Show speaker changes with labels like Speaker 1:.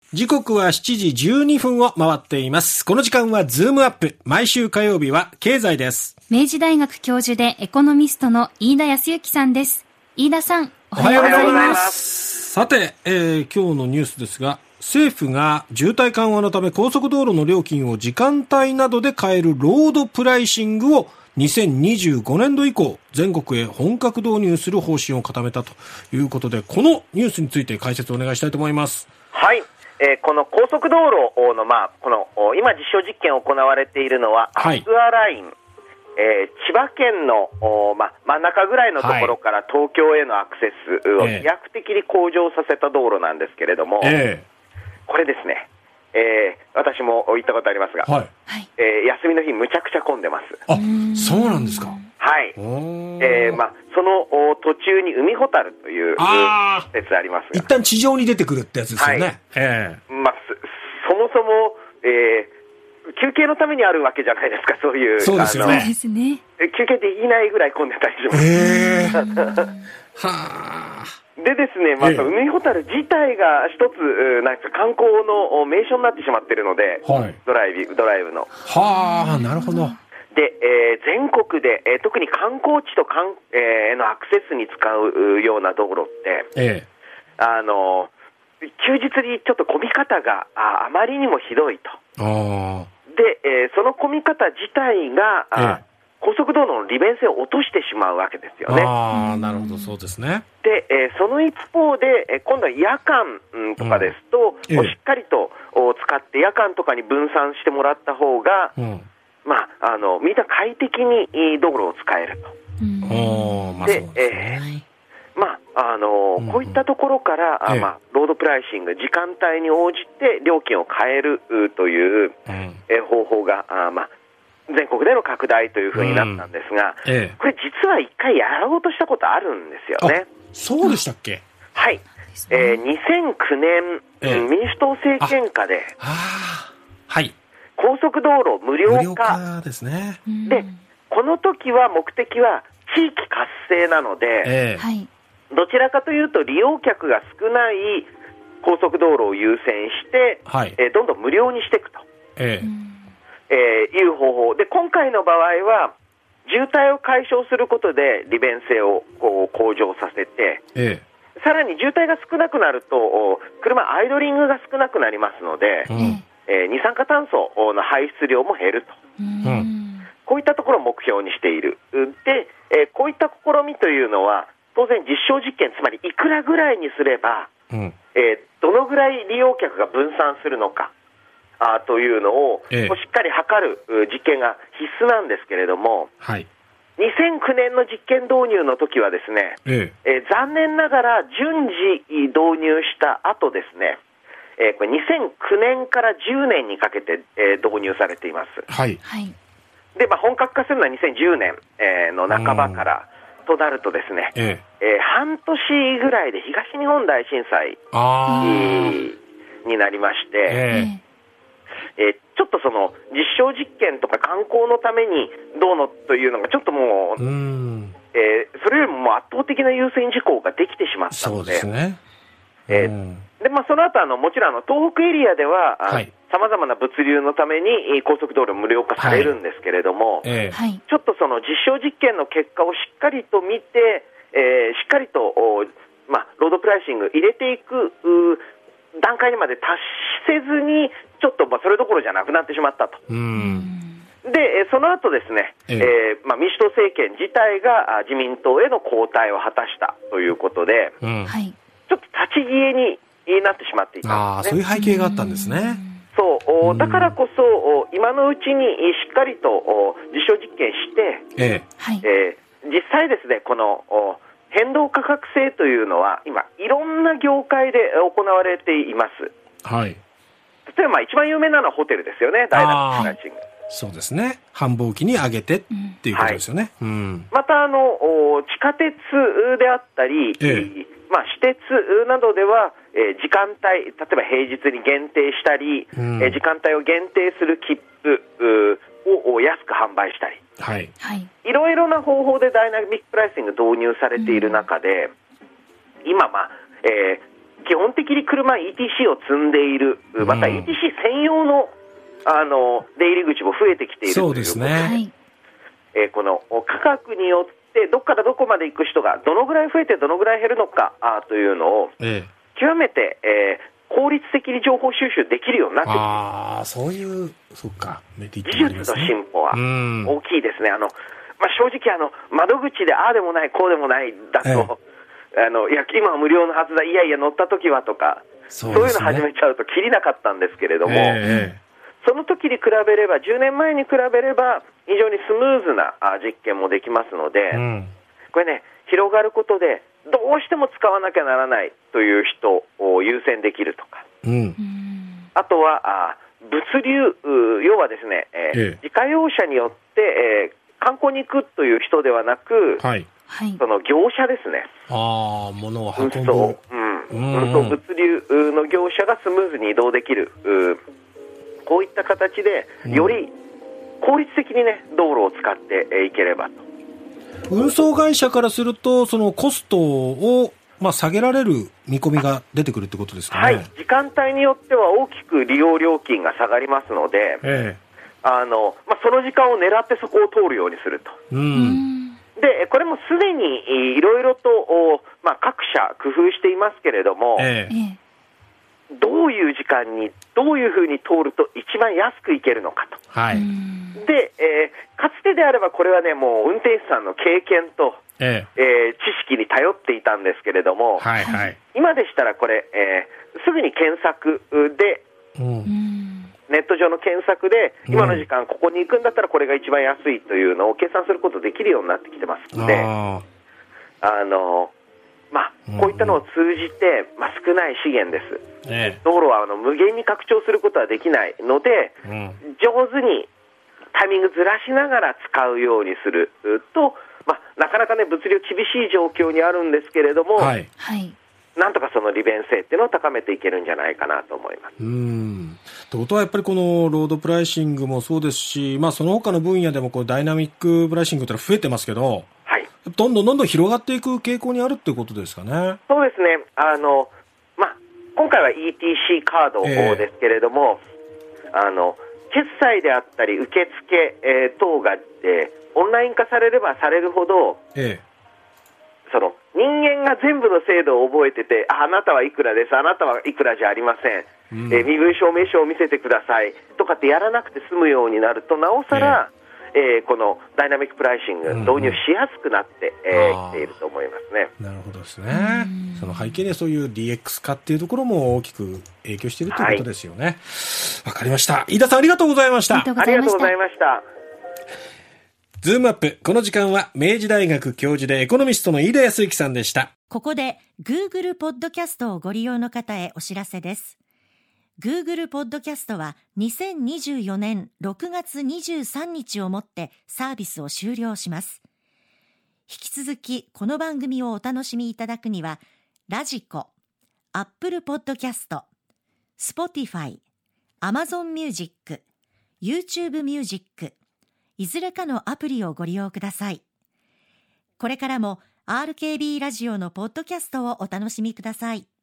Speaker 1: 時刻は7時12分を回っています。この時間はズームアップ。毎週火曜日は経済です。
Speaker 2: 明治大学教授でエコノミストの飯田康之さんです。飯田さん、おはようございます。
Speaker 1: さて、今日のニュースですが、政府が渋滞緩和のため高速道路の料金を時間帯などで変えるロードプライシングを2025年度以降全国へ本格導入する方針を固めたということで、このニュースについて解説をお願いしたいと思います。
Speaker 3: はい。この高速道路の、この今実証実験行われているのは、アクアライン、千葉県の、真ん中ぐらいのところから東京へのアクセスを飛躍的に向上させた道路なんですけれども、これですね、私も行ったことありますが、休みの日むちゃくちゃ混んでます。
Speaker 1: あ、そうなんですか。
Speaker 3: はい。その途中に海ほたるという施設ありますが、
Speaker 1: 一旦地上に出てくるってやつですよね。
Speaker 3: そもそも、休憩のためにあるわけじゃないですか、そういう。
Speaker 1: そうですよね。
Speaker 3: 休憩できないぐらい混んでたりします。でですね、海ほたる自体が一つなんか観光の名所になってしまっているので、ドライブの。
Speaker 1: なるほど。
Speaker 3: で、全国で、特に観光地とのアクセスに使うような道路って、休日にちょっと混み方があまりにもひどいと。で、その混み方自体が、高速道路の利便性を落としてしまうわけですよね。
Speaker 1: なるほど、そうですね。
Speaker 3: で、その一方で、今度は夜間とかですと、しっかりと使って夜間とかに分散してもらった方が、みんな快適に道路を使えると。こういったところから、ロードプライシング、時間帯に応じて料金を変えるという、方法が、全国での拡大というふうになったんですが、これ実は一回やろうとしたことあるんですよね。
Speaker 1: そうでしたっけ？
Speaker 3: はい。2009年、民主党政権下で、高速道路無料化
Speaker 1: ですね。
Speaker 3: で、この時は目的は地域活性なので、どちらかというと利用客が少ない高速道路を優先して、どんどん無料にしていくと、いう方法で、今回の場合は渋滞を解消することで利便性を向上させて、さらに渋滞が少なくなると車アイドリングが少なくなりますので、二酸化炭素の排出量も減ると、こういったところを目標にしている。で、こういった試みというのは当然実証実験、つまりいくらぐらいにすれば、どのぐらい利用客が分散するのかというのを、しっかり測る実験が必須なんですけれども、2009年の実験導入の時はですね、残念ながら順次導入した後ですね、これ2009年から10年にかけて、導入されています。で、本格化するのは2010年、の半ばからとなるとですね、半年ぐらいで東日本大震災になりまして、ちょっとその実証実験とか観光のためにどうのというのがちょっともう、それよりも圧倒的な優先事項ができてしまったので、その後もちろん東北エリアではさまざまな物流のために高速道路無料化されるんですけれども、ちょっとその実証実験の結果をしっかりと見て、しっかりとロードプライシング入れていく段階にまで達せずに、ちょっとそれどころじゃなくなってしまったと。で、その後ですね、民主党政権自体が自民党への交代を果たしたということで、ちょっと立ち消えになってしまっていたんですね。
Speaker 1: そういう背景があったんですね。
Speaker 3: だからこそ今のうちにしっかりと実証実験して、実際ですね、この変動価格制というのは今いろんな業界で行われています。例えば一番有名なのはホテルですよね、ダイナミックプライシング。
Speaker 1: そうですね、繁忙期に上げてっていうことですよね。
Speaker 3: また地下鉄であったり、私鉄などでは、時間帯、例えば平日に限定したり、時間帯を限定する切符を安く販売したり、いろいろな方法でダイナミックプライシング導入されている中で、今、 基本的に車 ETC を積んでいる、また ETC 専用の、出入り口も増えてきているということで、
Speaker 1: そうですね。
Speaker 3: この価格によってどこからどこまで行く人がどのぐらい増えてどのぐらい減るのかというのを、極めて、効率的に情報収集できるようになってきています。
Speaker 1: そういう、そうか、
Speaker 3: 技術の進歩は大きいですね。正直窓口でああでもないこうでもないだと、いや今は無料のはずだ、いやいや乗った時はとか、そういうの始めちゃうときりなかったんですけれども、その時に比べれば、10年前に比べれば非常にスムーズな実験もできますので、これね、広がることでどうしても使わなきゃならないという人を優先できるとか、あとは物流、要はですね、自家用車によって、観光に行くという人ではなく、その業者ですね、
Speaker 1: 物を運ぶ
Speaker 3: 運送物流の業者がスムーズに移動できる、こういった形でより効率的にね、道路を使っていければと。
Speaker 1: 運送会社からすると、そのコストを下げられる見込みが出てくるってことですかね。
Speaker 3: 時間帯によっては大きく利用料金が下がりますので、その時間を狙ってそこを通るようにすると。で、これもすでにいろいろと、各社工夫していますけれども、どういう時間にどういうふうに通ると一番安く行けるのかと。で、かつてであればこれはね、もう運転手さんの経験と、知識に頼っていたんですけれども、今でしたらこれ、すぐに検索で、ネット上の検索で今の時間ここに行くんだったらこれが一番安いというのを計算することできるようになってきてますので、こういったのを通じて、少ない資源です、道路は無限に拡張することはできないので、上手にタイミングずらしながら使うようにすると、なかなかね、物流厳しい状況にあるんですけれども、なんとかその利便性っていうのを高めていけるんじゃないかなと思います。
Speaker 1: ということはやっぱりこのロードプライシングもそうですし、その他の分野でもダイナミックプライシングというのは増えてますけど、どんどん広がっていく傾向にあるっていうことですかね。
Speaker 3: そうですね。今回は ETC カードですけれども、決済であったり受付、等が、オンライン化されればされるほど、その人間が全部の制度を覚えてて、あなたはいくらです、あなたはいくらじゃありません、身分証明書を見せてくださいとかってやらなくて済むようになると、なおさら、このダイナミックプライシング導入しやすくなってきていると思いますね。
Speaker 1: なるほどですね。その背景にはそういう DX 化っていうところも大きく影響しているということですよね。わかりました。飯田さん、ありがとうございました。
Speaker 3: ありがとうございました。
Speaker 1: ズームアップ、この時間は明治大学教授でエコノミストの飯田康之さんでした。
Speaker 4: ここで Google ポッドキャストをご利用の方へお知らせです。Google ポッドキャストは2024年6月23日をもってサービスを終了します。引き続きこの番組をお楽しみいただくには、ラジコ、Apple ポッドキャスト、Spotify、Amazon Music、YouTube Music、いずれかのアプリをご利用ください。これからも RKB ラジオのポッドキャストをお楽しみください。